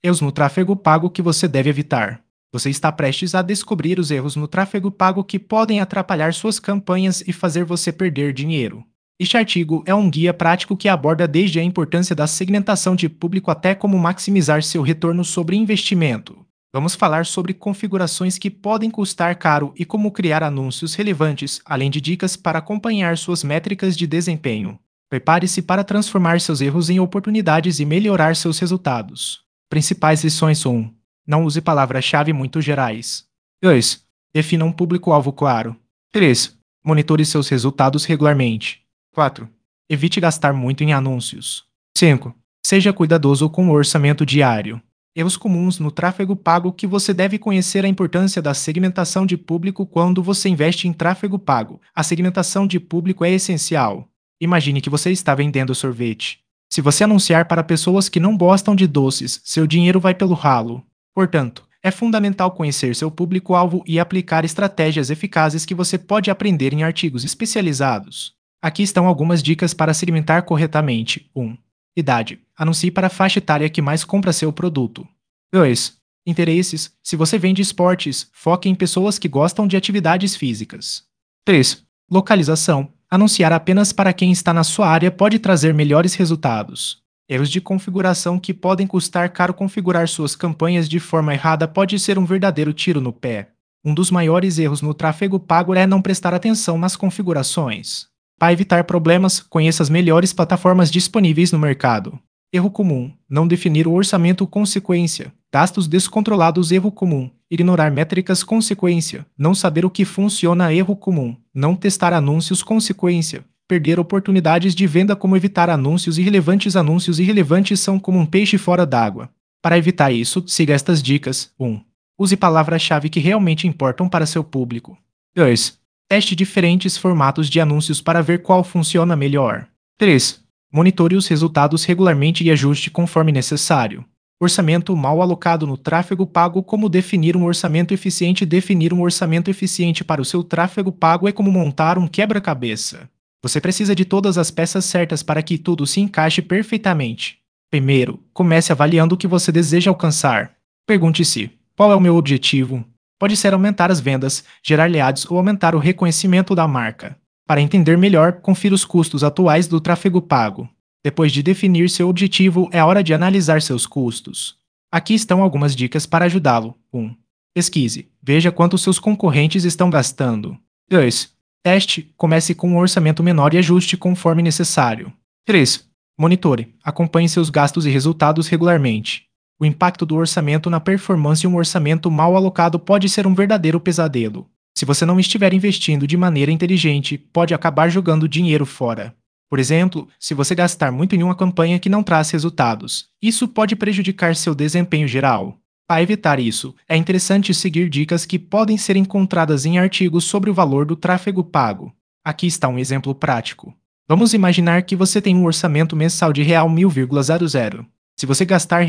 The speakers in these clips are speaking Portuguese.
Erros no tráfego pago que você deve evitar. Você está prestes a descobrir os erros no tráfego pago que podem atrapalhar suas campanhas e fazer você perder dinheiro. Este artigo é um guia prático que aborda desde a importância da segmentação de público até como maximizar seu retorno sobre investimento. Vamos falar sobre configurações que podem custar caro e como criar anúncios relevantes, além de dicas para acompanhar suas métricas de desempenho. Prepare-se para transformar seus erros em oportunidades e melhorar seus resultados. Principais lições 1. Não use palavras-chave muito gerais. 2. Defina um público-alvo claro. 3. Monitore seus resultados regularmente. 4. Evite gastar muito em anúncios. 5. Seja cuidadoso com o orçamento diário. Erros comuns no tráfego pago que você deve conhecer a importância da segmentação de público quando você investe em tráfego pago. A segmentação de público é essencial. Imagine que você está vendendo sorvete. Se você anunciar para pessoas que não gostam de doces, seu dinheiro vai pelo ralo. Portanto, é fundamental conhecer seu público-alvo e aplicar estratégias eficazes que você pode aprender em artigos especializados. Aqui estão algumas dicas para segmentar corretamente. 1. Idade. Anuncie para a faixa etária que mais compra seu produto. 2. Interesses. Se você vende esportes, foque em pessoas que gostam de atividades físicas. 3. Localização. Anunciar apenas para quem está na sua área pode trazer melhores resultados. Erros de configuração que podem custar caro. Configurar suas campanhas de forma errada pode ser um verdadeiro tiro no pé. Um dos maiores erros no tráfego pago é não prestar atenção nas configurações. Para evitar problemas, conheça as melhores plataformas disponíveis no mercado. Erro comum. Não definir o orçamento consequência. Gastos descontrolados. Erro comum. Ignorar métricas consequência. Não saber o que funciona. Erro comum. Não testar anúncios consequência. Perder oportunidades de venda. Como evitar anúncios irrelevantes. Anúncios irrelevantes são como um peixe fora d'água. Para evitar isso, siga estas dicas. 1. Use palavras-chave que realmente importam para seu público. 2. Teste diferentes formatos de anúncios para ver qual funciona melhor. 3. Monitore os resultados regularmente e ajuste conforme necessário. Orçamento mal alocado no tráfego pago. Como definir um orçamento eficiente? Definir um orçamento eficiente para o seu tráfego pago é como montar um quebra-cabeça. Você precisa de todas as peças certas para que tudo se encaixe perfeitamente. Primeiro, comece avaliando o que você deseja alcançar. Pergunte-se: qual é o meu objetivo? Pode ser aumentar as vendas, gerar leads ou aumentar o reconhecimento da marca. Para entender melhor, confira os custos atuais do tráfego pago. Depois de definir seu objetivo, é hora de analisar seus custos. Aqui estão algumas dicas para ajudá-lo. 1. Pesquise. Veja quanto seus concorrentes estão gastando. 2. Teste. Comece com um orçamento menor e ajuste conforme necessário. 3. Monitore. Acompanhe seus gastos e resultados regularmente. O impacto do orçamento na performance. Um orçamento mal alocado pode ser um verdadeiro pesadelo. Se você não estiver investindo de maneira inteligente, pode acabar jogando dinheiro fora. Por exemplo, se você gastar muito em uma campanha que não traz resultados, isso pode prejudicar seu desempenho geral. Para evitar isso, é interessante seguir dicas que podem ser encontradas em artigos sobre o valor do tráfego pago. Aqui está um exemplo prático. Vamos imaginar que você tem um orçamento mensal de R$1.000. Se você gastar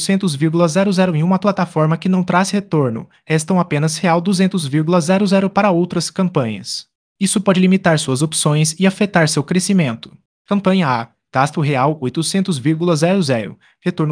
R$800,00 em uma plataforma que não traz retorno, restam apenas R$200,00 para outras campanhas. Isso pode limitar suas opções e afetar seu crescimento. Campanha A. Gasto R$800,00. Retorno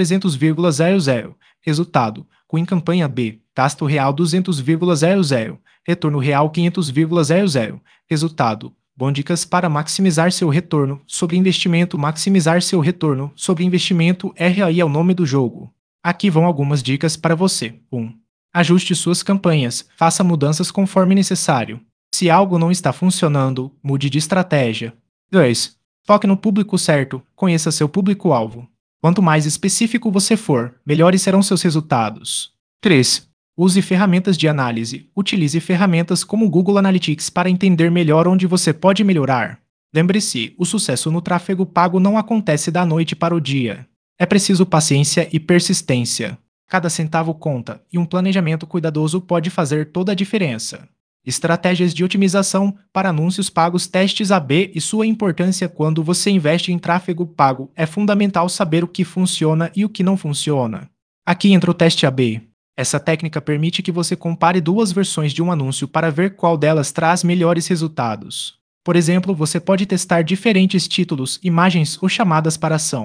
R$300,00. Resultado. Com campanha B. Gasto R$200,00. Retorno R$500,00. Resultado. Bom, dicas para maximizar seu retorno sobre investimento. Maximizar seu retorno sobre investimento aí é o nome do jogo. Aqui vão algumas dicas para você. 1. Ajuste suas campanhas. Faça mudanças conforme necessário. Se algo não está funcionando, mude de estratégia. 2. Foque no público certo. Conheça seu público-alvo. Quanto mais específico você for, melhores serão seus resultados. 3. Use ferramentas de análise. Utilize ferramentas como o Google Analytics para entender melhor onde você pode melhorar. Lembre-se, o sucesso no tráfego pago não acontece da noite para o dia. É preciso paciência e persistência. Cada centavo conta, e um planejamento cuidadoso pode fazer toda a diferença. Estratégias de otimização para anúncios pagos. Testes A/B e sua importância quando você investe em tráfego pago. É fundamental saber o que funciona e o que não funciona. Aqui entra o teste A/B. Essa técnica permite que você compare duas versões de um anúncio para ver qual delas traz melhores resultados. Por exemplo, você pode testar diferentes títulos, imagens ou chamadas para ação.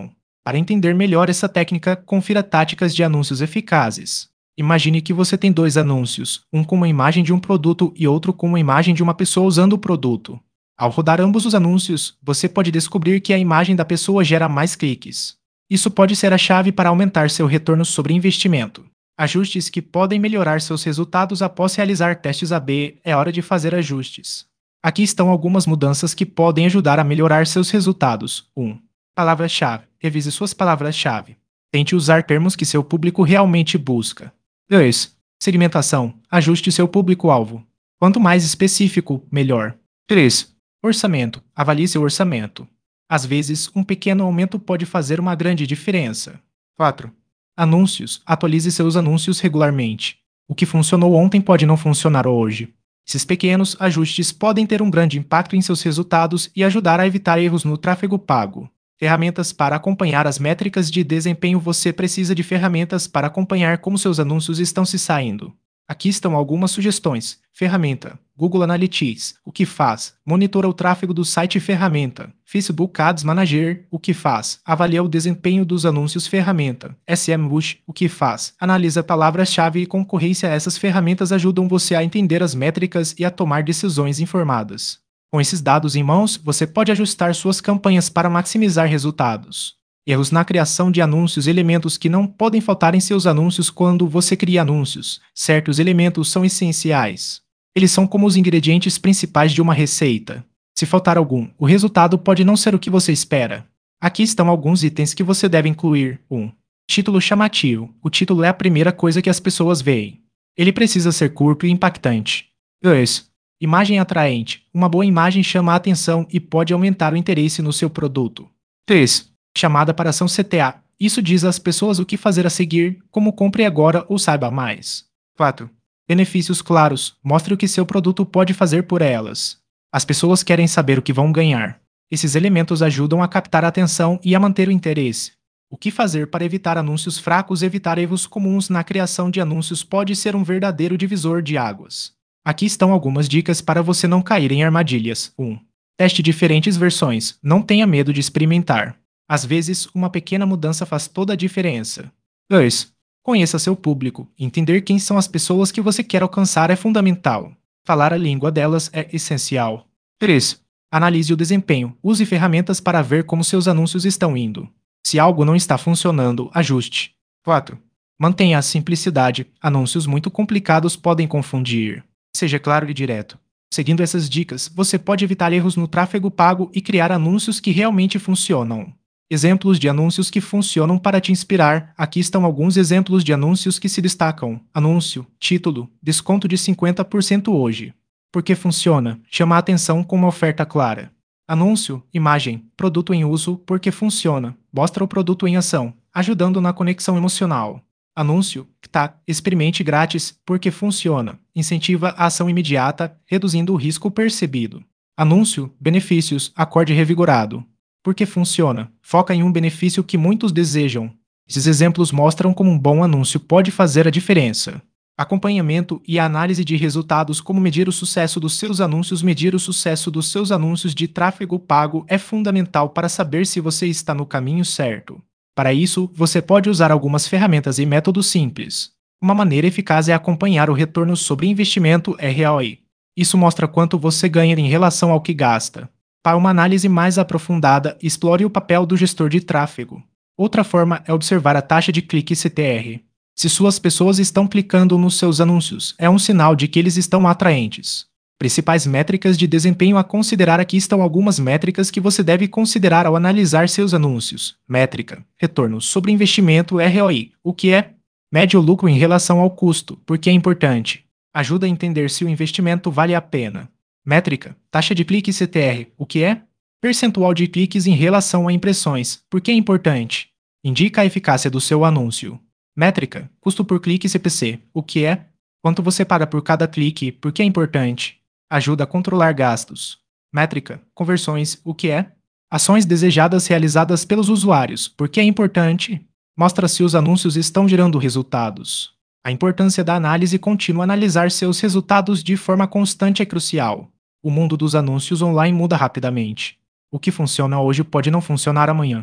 Para entender melhor essa técnica, confira táticas de anúncios eficazes. Imagine que você tem dois anúncios, um com uma imagem de um produto e outro com uma imagem de uma pessoa usando o produto. Ao rodar ambos os anúncios, você pode descobrir que a imagem da pessoa gera mais cliques. Isso pode ser a chave para aumentar seu retorno sobre investimento. Ajustes que podem melhorar seus resultados após realizar testes A/B. É hora de fazer ajustes. Aqui estão algumas mudanças que podem ajudar a melhorar seus resultados. 1. Palavra-chave. Revise suas palavras-chave. Tente usar termos que seu público realmente busca. 2. Segmentação. Ajuste seu público-alvo. Quanto mais específico, melhor. 3. Orçamento. Avalie seu orçamento. Às vezes, um pequeno aumento pode fazer uma grande diferença. 4. Anúncios. Atualize seus anúncios regularmente. O que funcionou ontem pode não funcionar hoje. Esses pequenos ajustes podem ter um grande impacto em seus resultados e ajudar a evitar erros no tráfego pago. Ferramentas para acompanhar as métricas de desempenho. Você precisa de ferramentas para acompanhar como seus anúncios estão se saindo. Aqui estão algumas sugestões. Ferramenta. Google Analytics. O que faz? Monitora o tráfego do site. Ferramenta. Facebook Ads Manager. O que faz? Avalia o desempenho dos anúncios. Ferramenta. SEMrush. O que faz? Analisa palavras-chave e concorrência. Essas ferramentas ajudam você a entender as métricas e a tomar decisões informadas. Com esses dados em mãos, você pode ajustar suas campanhas para maximizar resultados. Erros na criação de anúncios. Elementos que não podem faltar em seus anúncios quando você cria anúncios. Certos elementos são essenciais. Eles são como os ingredientes principais de uma receita. Se faltar algum, o resultado pode não ser o que você espera. Aqui estão alguns itens que você deve incluir. 1. Título chamativo. O título é a primeira coisa que as pessoas veem. Ele precisa ser curto e impactante. 2. Imagem atraente. Uma boa imagem chama a atenção e pode aumentar o interesse no seu produto. 3. Chamada para ação CTA. Isso diz às pessoas o que fazer a seguir, como compre agora ou saiba mais. 4. Benefícios claros. Mostre o que seu produto pode fazer por elas. As pessoas querem saber o que vão ganhar. Esses elementos ajudam a captar a atenção e a manter o interesse. O que fazer para evitar anúncios fracos? Evitar erros comuns na criação de anúncios pode ser um verdadeiro divisor de águas. Aqui estão algumas dicas para você não cair em armadilhas. 1. Teste diferentes versões. Não tenha medo de experimentar. Às vezes, uma pequena mudança faz toda a diferença. 2. Conheça seu público. Entender quem são as pessoas que você quer alcançar é fundamental. Falar a língua delas é essencial. 3. Analise o desempenho. Use ferramentas para ver como seus anúncios estão indo. Se algo não está funcionando, ajuste. 4. Mantenha a simplicidade. Anúncios muito complicados podem confundir. Seja claro e direto. Seguindo essas dicas, você pode evitar erros no tráfego pago e criar anúncios que realmente funcionam. Exemplos de anúncios que funcionam para te inspirar. Aqui estão alguns exemplos de anúncios que se destacam. Anúncio, título, desconto de 50% hoje. Por que funciona? Chama a atenção com uma oferta clara. Anúncio, imagem, produto em uso, porque funciona. Mostra o produto em ação, ajudando na conexão emocional. Anúncio, experimente grátis, porque funciona. Incentiva a ação imediata, reduzindo o risco percebido. Anúncio, benefícios, acorde revigorado. Porque funciona. Foca em um benefício que muitos desejam. Esses exemplos mostram como um bom anúncio pode fazer a diferença. Acompanhamento e análise de resultados. Como medir o sucesso dos seus anúncios? Medir o sucesso dos seus anúncios de tráfego pago é fundamental para saber se você está no caminho certo. Para isso, você pode usar algumas ferramentas e métodos simples. Uma maneira eficaz é acompanhar o retorno sobre investimento (ROI). Isso mostra quanto você ganha em relação ao que gasta. Para uma análise mais aprofundada, explore o papel do gestor de tráfego. Outra forma é observar a taxa de clique CTR. Se suas pessoas estão clicando nos seus anúncios, é um sinal de que eles estão atraentes. Principais métricas de desempenho a considerar. Aqui estão algumas métricas que você deve considerar ao analisar seus anúncios. Métrica: retorno sobre investimento (ROI). O que é? Mede o lucro em relação ao custo, porque é importante. Ajuda a entender se o investimento vale a pena. Métrica: taxa de clique CTR. O que é? Percentual de cliques em relação a impressões, porque é importante. Indica a eficácia do seu anúncio. Métrica: custo por clique CPC. O que é? Quanto você paga por cada clique, porque é importante. Ajuda a controlar gastos. Métrica: conversões. O que é? Ações desejadas realizadas pelos usuários, porque é importante. Mostra se os anúncios estão gerando resultados. A importância da análise contínua. Analisar seus resultados de forma constante é crucial. O mundo dos anúncios online muda rapidamente. O que funciona hoje pode não funcionar amanhã.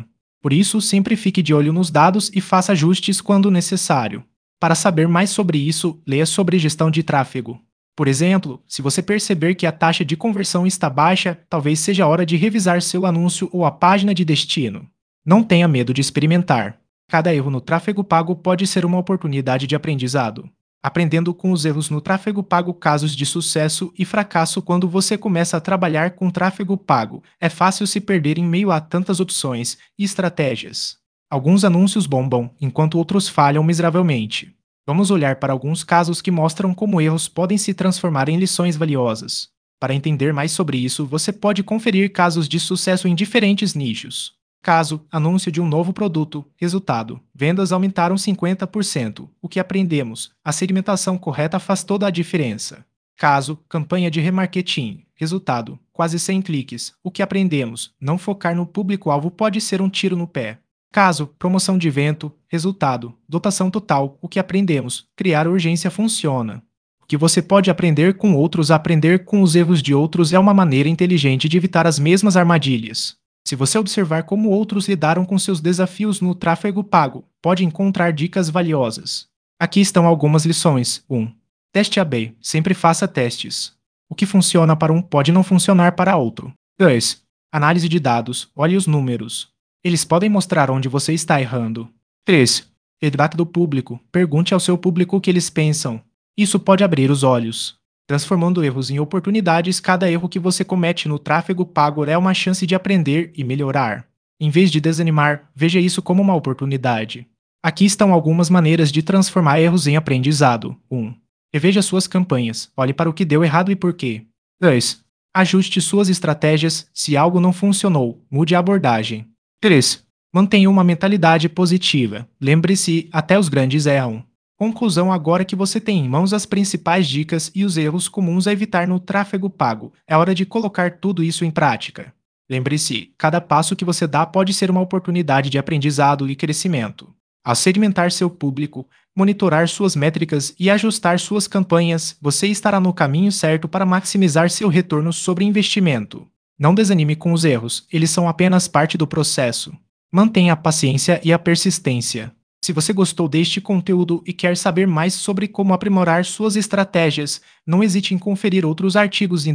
Por isso, sempre fique de olho nos dados e faça ajustes quando necessário. Para saber mais sobre isso, leia sobre gestão de tráfego. Por exemplo, se você perceber que a taxa de conversão está baixa, talvez seja a hora de revisar seu anúncio ou a página de destino. Não tenha medo de experimentar. Cada erro no tráfego pago pode ser uma oportunidade de aprendizado. Aprendendo com os erros no tráfego pago, casos de sucesso e fracasso quando você começa a trabalhar com tráfego pago. É fácil se perder em meio a tantas opções e estratégias. Alguns anúncios bombam, enquanto outros falham miseravelmente. Vamos olhar para alguns casos que mostram como erros podem se transformar em lições valiosas. Para entender mais sobre isso, você pode conferir casos de sucesso em diferentes nichos. Caso: anúncio de um novo produto. Resultado: vendas aumentaram 50%. O que aprendemos? A segmentação correta faz toda a diferença. Caso: campanha de remarketing. Resultado: quase 100 cliques. O que aprendemos? Não focar no público-alvo pode ser um tiro no pé. Caso: promoção de evento. Resultado: dotação total. O que aprendemos? Criar urgência funciona. O que você pode aprender com outros? Aprender com os erros de outros é uma maneira inteligente de evitar as mesmas armadilhas. Se você observar como outros lidaram com seus desafios no tráfego pago, pode encontrar dicas valiosas. Aqui estão algumas lições. 1. Teste A/B. Sempre faça testes. O que funciona para um pode não funcionar para outro. 2. Análise de dados. Olhe os números. Eles podem mostrar onde você está errando. 3. Feedback do público. Pergunte ao seu público o que eles pensam. Isso pode abrir os olhos. Transformando erros em oportunidades, cada erro que você comete no tráfego pago é uma chance de aprender e melhorar. Em vez de desanimar, veja isso como uma oportunidade. Aqui estão algumas maneiras de transformar erros em aprendizado. 1. Reveja suas campanhas. Olhe para o que deu errado e por quê. 2. Ajuste suas estratégias. Se algo não funcionou, mude a abordagem. 3. Mantenha uma mentalidade positiva. Lembre-se, até os grandes erram. Conclusão: agora que você tem em mãos as principais dicas e os erros comuns a evitar no tráfego pago, é hora de colocar tudo isso em prática. Lembre-se, cada passo que você dá pode ser uma oportunidade de aprendizado e crescimento. Ao segmentar seu público, monitorar suas métricas e ajustar suas campanhas, você estará no caminho certo para maximizar seu retorno sobre investimento. Não desanime com os erros, eles são apenas parte do processo. Mantenha a paciência e a persistência. Se você gostou deste conteúdo e quer saber mais sobre como aprimorar suas estratégias, não hesite em conferir outros artigos em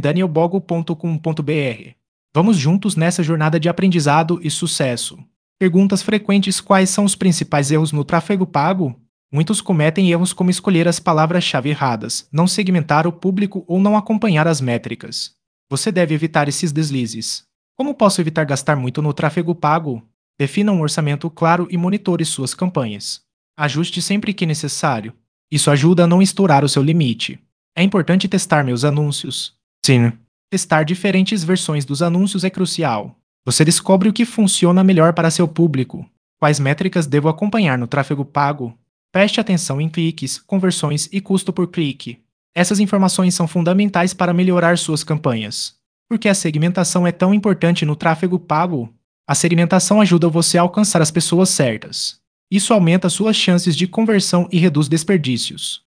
danielbogo.com.br. Vamos juntos nessa jornada de aprendizado e sucesso. Perguntas frequentes: quais são os principais erros no tráfego pago? Muitos cometem erros como escolher as palavras-chave erradas, não segmentar o público ou não acompanhar as métricas. Você deve evitar esses deslizes. Como posso evitar gastar muito no tráfego pago? Defina um orçamento claro e monitore suas campanhas. Ajuste sempre que necessário. Isso ajuda a não estourar o seu limite. É importante testar meus anúncios. Sim. Testar diferentes versões dos anúncios é crucial. Você descobre o que funciona melhor para seu público. Quais métricas devo acompanhar no tráfego pago? Preste atenção em cliques, conversões e custo por clique. Essas informações são fundamentais para melhorar suas campanhas. Por que a segmentação é tão importante no tráfego pago? A segmentação ajuda você a alcançar as pessoas certas. Isso aumenta suas chances de conversão e reduz desperdícios.